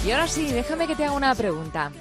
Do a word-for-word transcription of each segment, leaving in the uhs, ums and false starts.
Y ahora sí, déjame que te haga una pregunta.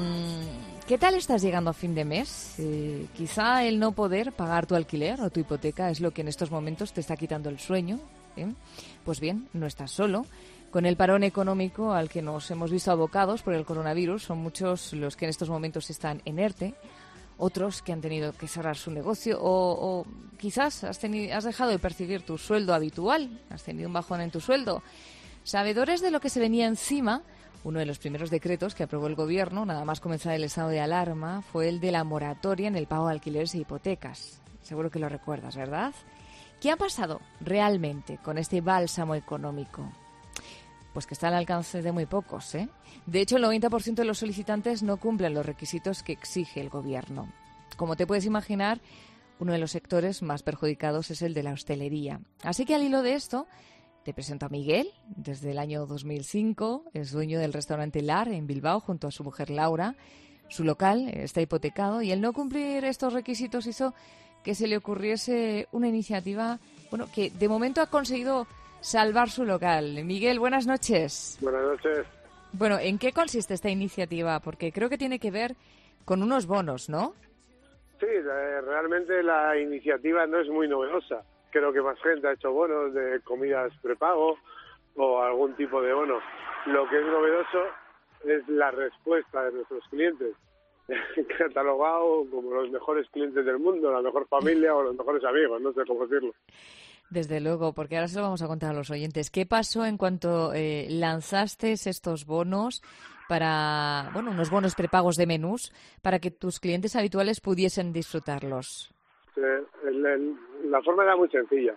¿Qué tal estás llegando a fin de mes? Eh, quizá el no poder pagar tu alquiler o tu hipoteca es lo que en estos momentos te está quitando el sueño, ¿eh? Pues bien, no estás solo. Con el parón económico al que nos hemos visto abocados por el coronavirus, son muchos los que en estos momentos están en ERTE, otros que han tenido que cerrar su negocio o, o quizás has, tenido, has dejado de percibir tu sueldo habitual, has tenido un bajón en tu sueldo. Sabedores de lo que se venía encima, uno de los primeros decretos que aprobó el Gobierno, nada más comenzar el estado de alarma, fue el de la moratoria en el pago de alquileres e hipotecas. Seguro que lo recuerdas, ¿verdad? ¿Qué ha pasado realmente con este bálsamo económico? Pues que está al alcance de muy pocos, ¿eh? De hecho, el noventa por ciento de los solicitantes no cumplen los requisitos que exige el Gobierno. Como te puedes imaginar, uno de los sectores más perjudicados es el de la hostelería. Así que al hilo de esto, te presento a Miguel. Desde el año dos mil cinco es dueño del restaurante Lar en Bilbao junto a su mujer Laura. Su local está hipotecado y el no cumplir estos requisitos hizo que se le ocurriese una iniciativa, bueno, que de momento ha conseguido salvar su local. Miguel, buenas noches. Buenas noches. Bueno, ¿en qué consiste esta iniciativa? Porque creo que tiene que ver con unos bonos, ¿no? Sí, realmente la iniciativa no es muy novedosa. Creo que más gente ha hecho bonos de comidas prepago o algún tipo de bono. Lo que es novedoso es la respuesta de nuestros clientes, catalogado como los mejores clientes del mundo, la mejor familia o los mejores amigos, no sé cómo decirlo. Desde luego, porque ahora se lo vamos a contar a los oyentes. ¿Qué pasó en cuanto eh, lanzaste estos bonos para, bueno, unos bonos prepagos de menús para que tus clientes habituales pudiesen disfrutarlos? Eh, el, el, la forma era muy sencilla.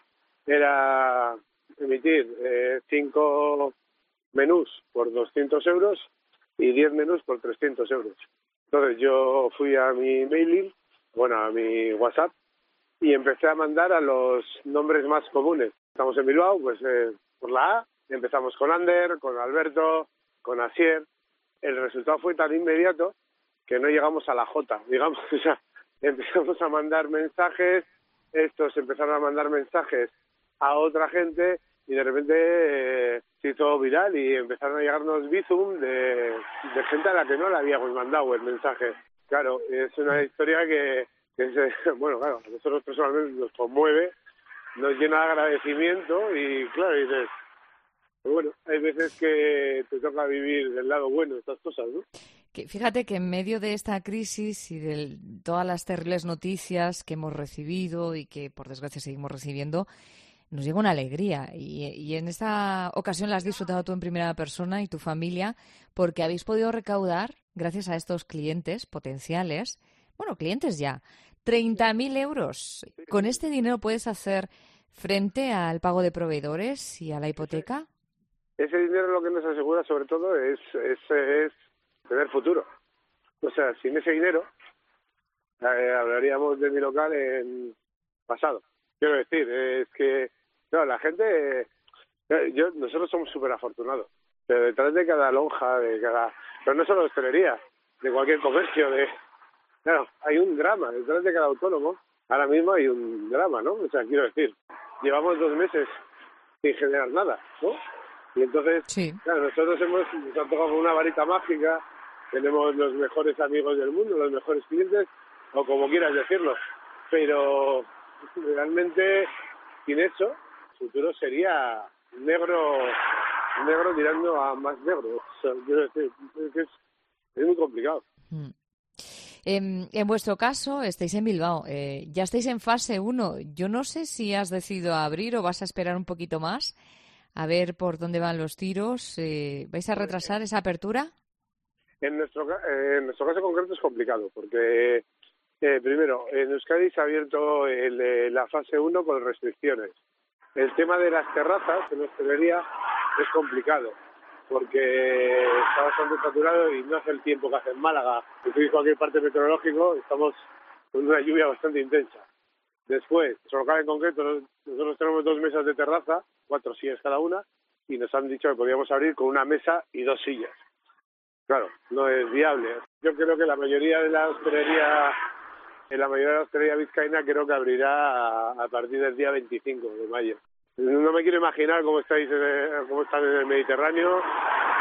Era emitir eh, cinco menús por doscientos euros y diez menús por trescientos euros. Entonces yo fui a mi mailing, bueno, a mi WhatsApp, y empecé a mandar a los nombres más comunes. Estamos en Bilbao, pues eh, por la A, empezamos con Ander, con Alberto, con Asier. El resultado fue tan inmediato que no llegamos a la J, digamos, o sea, empezamos a mandar mensajes, estos empezaron a mandar mensajes a otra gente y de repente eh, se hizo viral y empezaron a llegarnos bizum de, de gente a la que no le habíamos mandado el mensaje. Claro, es una historia que, que es, bueno, claro, a nosotros personalmente nos conmueve, nos llena de agradecimiento y claro, dices, pues bueno, hay veces que te toca vivir del lado bueno de estas cosas, ¿no? Que fíjate que en medio de esta crisis y de todas las terribles noticias que hemos recibido y que por desgracia seguimos recibiendo, nos llega una alegría y, y en esta ocasión la has disfrutado tú en primera persona y tu familia porque habéis podido recaudar, gracias a estos clientes potenciales, bueno, clientes ya, treinta mil euros. ¿Con este dinero puedes hacer frente al pago de proveedores y a la hipoteca? Ese dinero lo que nos asegura sobre todo es, es, es tener futuro. O sea, sin ese dinero eh, hablaríamos de mi local en pasado. Quiero decir, es que no, la gente, eh, yo nosotros somos súper afortunados, pero detrás de cada lonja, de cada, pero no solo de hostelería, de cualquier comercio, de claro, hay un drama detrás de cada autónomo. Ahora mismo hay un drama, ¿no? O sea, quiero decir, llevamos dos meses sin generar nada, ¿no? Y entonces, sí. Claro, nosotros hemos nos han tocado con una varita mágica, tenemos los mejores amigos del mundo, los mejores clientes, o como quieras decirlo, pero realmente sin eso, el futuro sería negro, negro tirando a más negro. O sea, quiero decir, es, es muy complicado. Mm. En, en vuestro caso, estáis en Bilbao, eh, ya estáis en fase uno. Yo no sé si has decidido abrir o vas a esperar un poquito más a ver por dónde van los tiros. Eh, ¿Vais a retrasar esa apertura? En nuestro, eh, en nuestro caso concreto es complicado, porque eh, primero, en Euskadi se ha abierto el, eh, la fase uno con restricciones. El tema de las terrazas en hostelería es complicado, porque está bastante saturado y no hace el tiempo que hace en Málaga. Si en cualquier parte meteorológico, estamos con una lluvia bastante intensa. Después, nuestro local en concreto, nosotros tenemos dos mesas de terraza, cuatro sillas cada una, y nos han dicho que podíamos abrir con una mesa y dos sillas. Claro, no es viable. Yo creo que la mayoría de la hostelería, en la mayoría de la hostelería vizcaína creo que abrirá a, a partir del día veinticinco de mayo. No me quiero imaginar cómo estáis, en el, cómo están en el Mediterráneo,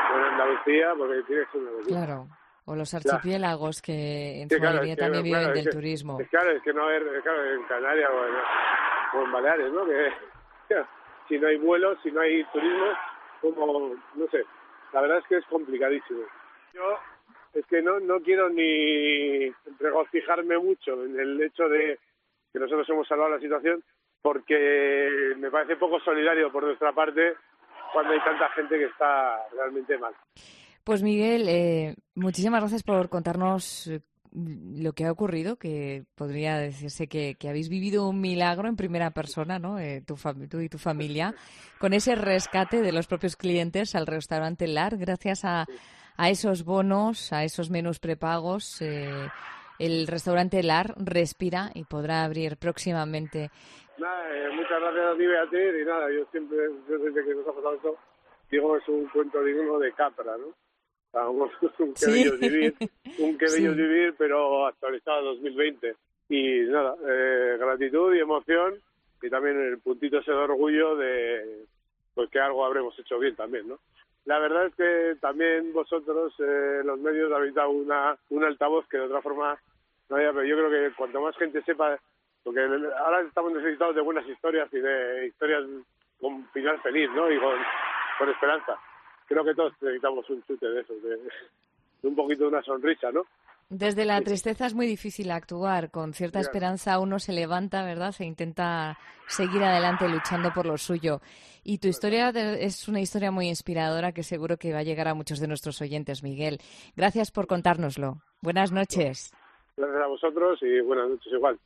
en Andalucía, porque tiene que ser una locura. Claro. O los archipiélagos que en sí, su claro, mayoría es que, también viven claro, del es que, turismo. Es claro, es que no haber, claro, en Canarias o en, o en Baleares, ¿no? Que claro, si no hay vuelos, si no hay turismo, como, no sé, la verdad es que es complicadísimo. Yo es que no no quiero ni regocijarme mucho en el hecho de que nosotros hemos salvado la situación, porque me parece poco solidario por nuestra parte cuando hay tanta gente que está realmente mal. Pues Miguel, eh, muchísimas gracias por contarnos lo que ha ocurrido, que podría decirse que, que habéis vivido un milagro en primera persona, ¿no? Eh, tu fam- tú y tu familia, con ese rescate de los propios clientes al restaurante Lar, gracias a, a esos bonos, a esos menús prepagos. Eh, el restaurante Lar respira y podrá abrir próximamente. Nada, eh, muchas gracias a ti, Beatriz, y nada, yo siempre, yo desde que nos ha pasado esto, digo que es un cuento digno de Capra, ¿no? Vamos, un que Sí. bello vivir, un que bello Sí. vivir, pero actualizado a dos mil veinte. Y nada, eh, gratitud y emoción, y también el puntito ese de orgullo de pues que algo habremos hecho bien también, ¿no? La verdad es que también vosotros, eh, los medios, habéis dado una, un altavoz que de otra forma no había, pero yo creo que cuanto más gente sepa, porque ahora estamos necesitados de buenas historias y de historias con final feliz, ¿no? Y con, con esperanza. Creo que todos necesitamos un chute de eso, de, de un poquito de una sonrisa, ¿no? Desde la tristeza es muy difícil actuar. Con cierta Claro. esperanza uno se levanta, ¿verdad? E intenta seguir adelante luchando por lo suyo. Y tu historia de- es una historia muy inspiradora que seguro que va a llegar a muchos de nuestros oyentes, Miguel. Gracias por contárnoslo. Buenas noches. Gracias a vosotros y buenas noches igual.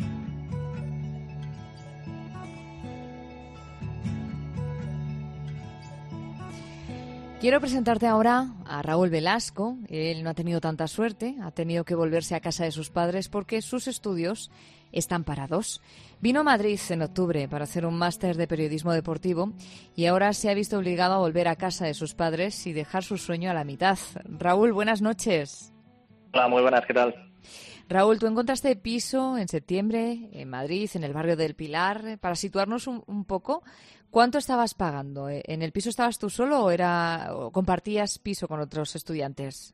Quiero presentarte ahora a Raúl Velasco. Él no ha tenido tanta suerte, ha tenido que volverse a casa de sus padres porque sus estudios están parados. Vino a Madrid en octubre para hacer un máster de periodismo deportivo y ahora se ha visto obligado a volver a casa de sus padres y dejar su sueño a la mitad. Raúl, buenas noches. Hola, muy buenas, ¿qué tal? Raúl, tú encontraste piso en septiembre en Madrid, en el barrio del Pilar. Para situarnos un, un poco, ¿cuánto estabas pagando? ¿En el piso estabas tú solo o era o compartías piso con otros estudiantes?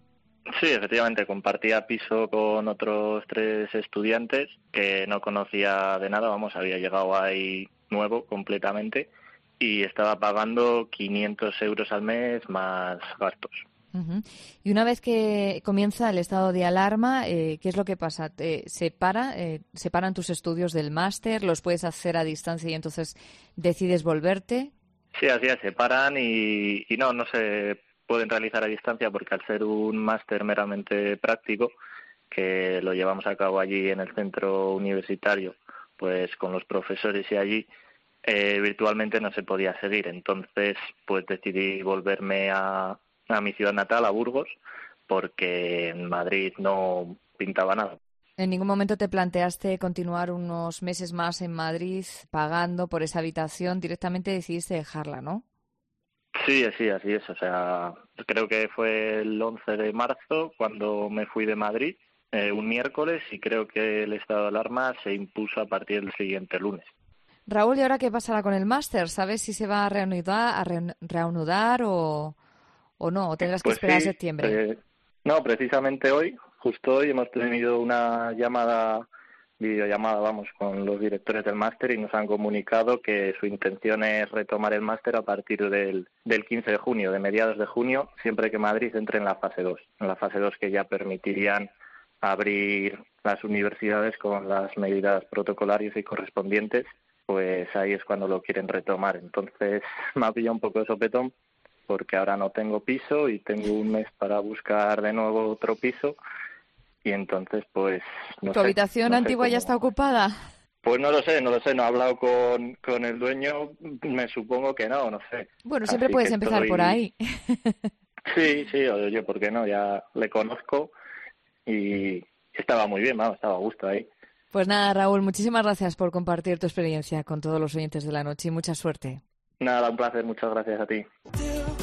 Sí, efectivamente, compartía piso con otros tres estudiantes que no conocía de nada, vamos, había llegado ahí nuevo completamente y estaba pagando quinientos euros al mes más gastos. Uh-huh. Y una vez que comienza el estado de alarma, eh, ¿qué es lo que pasa? ¿Te separa, eh, ¿Separan tus estudios del máster? ¿Los puedes hacer a distancia y entonces decides volverte? Sí, así es, se paran y, y no, no se pueden realizar a distancia porque al ser un máster meramente práctico, que lo llevamos a cabo allí en el centro universitario, pues con los profesores y allí, eh, virtualmente no se podía seguir. Entonces, pues decidí volverme a a mi ciudad natal, a Burgos, porque en Madrid no pintaba nada. ¿En ningún momento te planteaste continuar unos meses más en Madrid pagando por esa habitación? Directamente decidiste dejarla, ¿no? Sí, sí, así es. O sea, creo que fue el once de marzo cuando me fui de Madrid, eh, un miércoles, y creo que el estado de alarma se impuso a partir del siguiente lunes. Raúl, ¿y ahora qué pasará con el máster? ¿Sabes si se va a reanudar, a re- reanudar o...? ¿O no? ¿O tendrás que Pues esperar sí, a septiembre? Eh, no, precisamente hoy, justo hoy, hemos tenido una llamada, videollamada, vamos, con los directores del máster y nos han comunicado que su intención es retomar el máster a partir del, del quince de junio, de mediados de junio, siempre que Madrid entre en la fase dos, en la fase dos que ya permitirían abrir las universidades con las medidas protocolarias y correspondientes, pues ahí es cuando lo quieren retomar. Entonces me ha pillado un poco de sopetón, porque ahora no tengo piso y tengo un mes para buscar de nuevo otro piso y entonces pues no ¿Tu sé, habitación no sé antigua cómo... ya está ocupada? Pues no lo sé, no lo sé, no he hablado con, con el dueño, me supongo que no, no sé. Bueno, siempre Así puedes que empezar estoy... por ahí. Sí, sí, oye, ¿por qué no? Ya le conozco y estaba muy bien, vamos, estaba a gusto ahí. Pues nada, Raúl, muchísimas gracias por compartir tu experiencia con todos los oyentes de la noche y mucha suerte. Nada, un placer, muchas gracias a ti.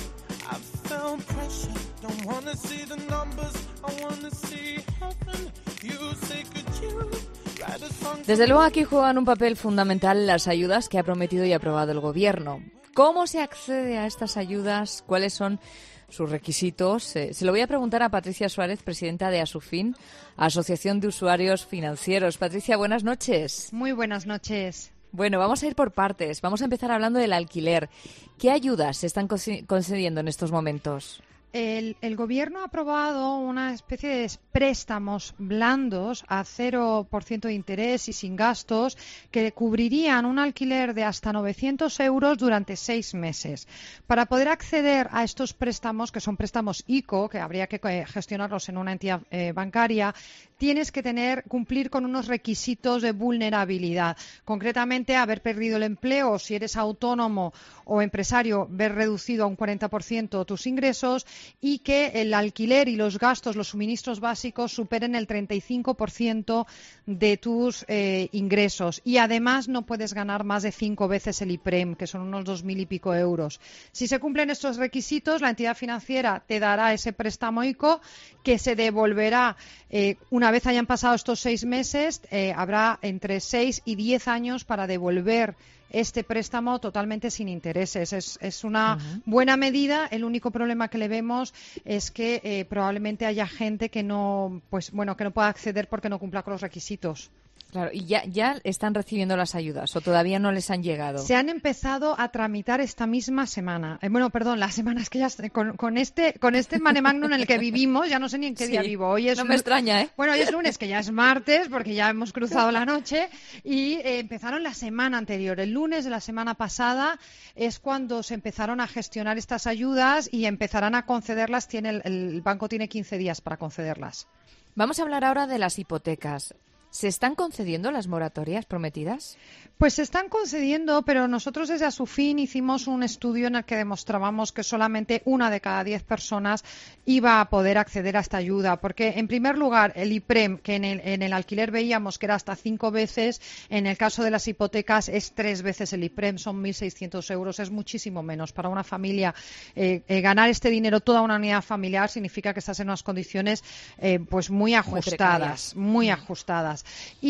Desde luego aquí juegan un papel fundamental las ayudas que ha prometido y aprobado el Gobierno. ¿Cómo se accede a estas ayudas? ¿Cuáles son sus requisitos? Eh, se lo voy a preguntar a Patricia Suárez, presidenta de Asufin, Asociación de Usuarios Financieros. Patricia, buenas noches. Muy buenas noches. Bueno, vamos a ir por partes. Vamos a empezar hablando del alquiler. ¿Qué ayudas se están concediendo en estos momentos? El, el Gobierno ha aprobado una especie de préstamos blandos a cero por ciento de interés y sin gastos que cubrirían un alquiler de hasta novecientos euros durante seis meses. Para poder acceder a estos préstamos, que son préstamos I C O, que habría que gestionarlos en una entidad eh, bancaria, tienes que tener cumplir con unos requisitos de vulnerabilidad. Concretamente, haber perdido el empleo, o si eres autónomo o empresario, ver reducido a un cuarenta por ciento tus ingresos, y que el alquiler y los gastos, los suministros básicos, superen el treinta y cinco por ciento de tus eh, ingresos. Y además no puedes ganar más de cinco veces el IPREM, que son unos dos mil y pico euros. Si se cumplen estos requisitos, la entidad financiera te dará ese préstamo I C O que se devolverá eh, una vez hayan pasado estos seis meses. Eh, habrá entre seis y diez años para devolver este préstamo totalmente sin intereses. Es, es una uh-huh. buena medida. El único problema que le vemos es que eh, probablemente haya gente que no, pues bueno, que no pueda acceder porque no cumpla con los requisitos. Claro, ¿y ya, ya están recibiendo las ayudas o todavía no les han llegado? Se han empezado a tramitar esta misma semana. Eh, bueno, perdón, las semanas que ya con, con este con este mare magnum en el que vivimos, ya no sé ni en qué sí, día vivo. Hoy es no me extraña, ¿eh? Bueno, hoy es lunes, que ya es martes, porque ya hemos cruzado la noche, y eh, empezaron la semana anterior. El lunes de la semana pasada es cuando se empezaron a gestionar estas ayudas y empezarán a concederlas. Tiene el, el banco tiene quince días para concederlas. Vamos a hablar ahora de las hipotecas. ¿Se están concediendo las moratorias prometidas? Pues se están concediendo, pero nosotros desde Asufin hicimos un estudio en el que demostrábamos que solamente una de cada diez personas iba a poder acceder a esta ayuda, porque en primer lugar el IPREM, que en el, en el alquiler veíamos que era hasta cinco veces, en el caso de las hipotecas es tres veces el IPREM, son mil seiscientos euros, es muchísimo menos. Para una familia eh, eh, ganar este dinero, toda una unidad familiar, significa que estás en unas condiciones eh, pues muy ajustadas, muy, muy ajustadas.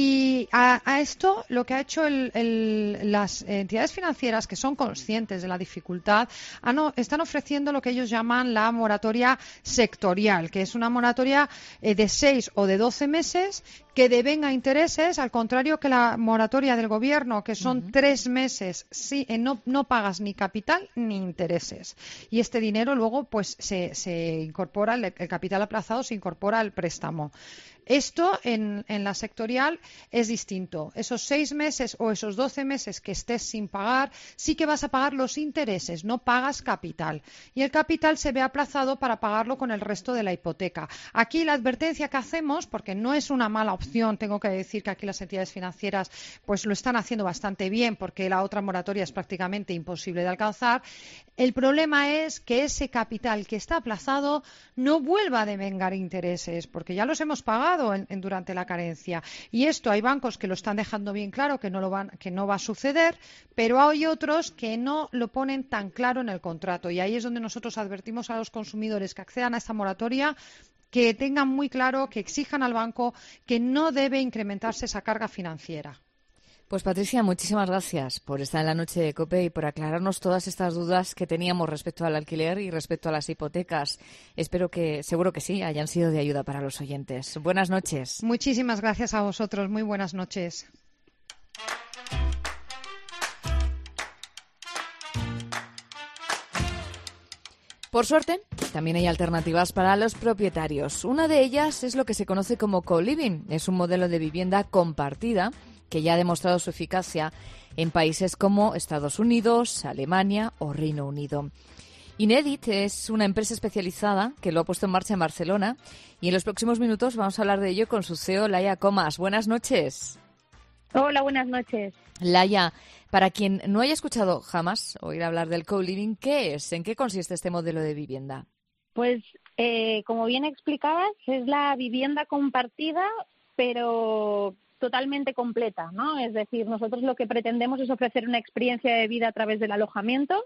Y a, a esto lo que ha hecho el, el, las entidades financieras, que son conscientes de la dificultad, han, están ofreciendo lo que ellos llaman la moratoria sectorial, que es una moratoria eh, de seis o de doce meses que devenga intereses, al contrario que la moratoria del Gobierno, que son uh-huh. tres meses, sí, eh, no, no pagas ni capital ni intereses. Y este dinero luego pues se, se incorpora, el, el capital aplazado se incorpora al préstamo. Esto en, en la sectorial es distinto. Esos seis meses o esos doce meses que estés sin pagar, sí que vas a pagar los intereses, no pagas capital. Y el capital se ve aplazado para pagarlo con el resto de la hipoteca. Aquí la advertencia que hacemos, porque no es una mala opción, tengo que decir que aquí las entidades financieras pues lo están haciendo bastante bien, porque la otra moratoria es prácticamente imposible de alcanzar. El problema es que ese capital que está aplazado no vuelva a devengar intereses, porque ya los hemos pagado En, en, durante la carencia. Y esto hay bancos que lo están dejando bien claro que no lo van, que no va a suceder, pero hay otros que no lo ponen tan claro en el contrato. Y ahí es donde nosotros advertimos a los consumidores que accedan a esta moratoria que tengan muy claro, que exijan al banco que no debe incrementarse esa carga financiera. Pues Patricia, muchísimas gracias por estar en la noche de COPE y por aclararnos todas estas dudas que teníamos respecto al alquiler y respecto a las hipotecas. Espero que, seguro que sí, hayan sido de ayuda para los oyentes. Buenas noches. Muchísimas gracias a vosotros. Muy buenas noches. Por suerte, también hay alternativas para los propietarios. Una de ellas es lo que se conoce como co-living. Es un modelo de vivienda compartida que ya ha demostrado su eficacia en países como Estados Unidos, Alemania o Reino Unido. Inedit es una empresa especializada que lo ha puesto en marcha en Barcelona y en los próximos minutos vamos a hablar de ello con su C E O, Laia Comas. Buenas noches. Hola, buenas noches. Laia, para quien no haya escuchado jamás oír hablar del co-living, ¿qué es? ¿En qué consiste este modelo de vivienda? Pues, eh, como bien explicabas, es la vivienda compartida, pero totalmente completa, ¿no? Es decir, nosotros lo que pretendemos es ofrecer una experiencia de vida a través del alojamiento,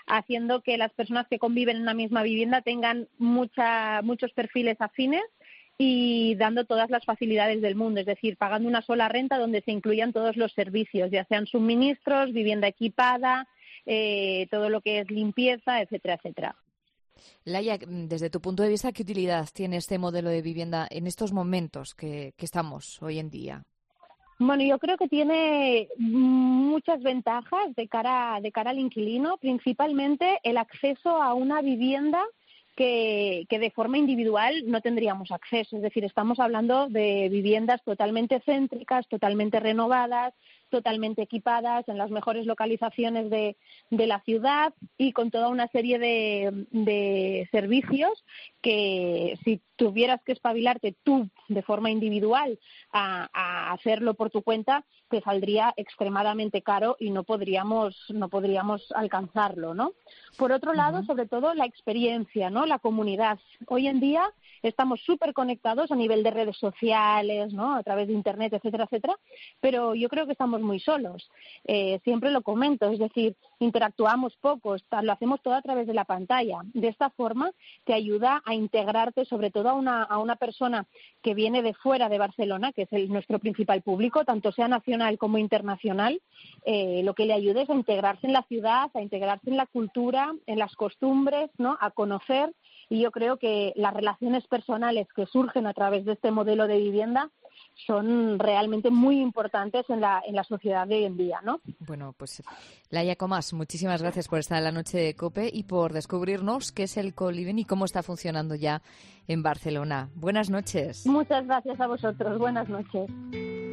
haciendo que las personas que conviven en una misma vivienda tengan mucha, muchos perfiles afines y dando todas las facilidades del mundo, es decir, pagando una sola renta donde se incluyan todos los servicios, ya sean suministros, vivienda equipada, eh, todo lo que es limpieza, etcétera, etcétera. Laia, desde tu punto de vista, ¿qué utilidad tiene este modelo de vivienda en estos momentos que, que estamos hoy en día? Bueno, yo creo que tiene muchas ventajas de cara, de cara al inquilino, principalmente el acceso a una vivienda que, que de forma individual no tendríamos acceso. Es decir, estamos hablando de viviendas totalmente céntricas, totalmente renovadas, totalmente equipadas, en las mejores localizaciones de, de la ciudad y con toda una serie de, de servicios que si tuvieras que espabilarte tú de forma individual a, a hacerlo por tu cuenta, te saldría extremadamente caro y no podríamos no podríamos alcanzarlo, ¿no? Por otro lado, sobre todo la experiencia, ¿no? La comunidad. Hoy en día estamos súper conectados a nivel de redes sociales, ¿no? A través de internet, etcétera, etcétera, pero yo creo que estamos muy solos. Eh, siempre lo comento, es decir, interactuamos poco, lo hacemos todo a través de la pantalla. De esta forma te ayuda a integrarte, sobre todo a una, a una persona que viene de fuera de Barcelona, que es el, nuestro principal público, tanto sea nacional como internacional, eh, lo que le ayuda es a integrarse en la ciudad, a integrarse en la cultura, en las costumbres, ¿no? A conocer, y yo creo que las relaciones personales que surgen a través de este modelo de vivienda son realmente muy importantes en la en la sociedad de hoy en día, ¿no? Bueno, pues Laia Comas, muchísimas gracias por estar en la noche de COPE y por descubrirnos qué es el co-living y cómo está funcionando ya en Barcelona. Buenas noches. Muchas gracias a vosotros. Buenas noches.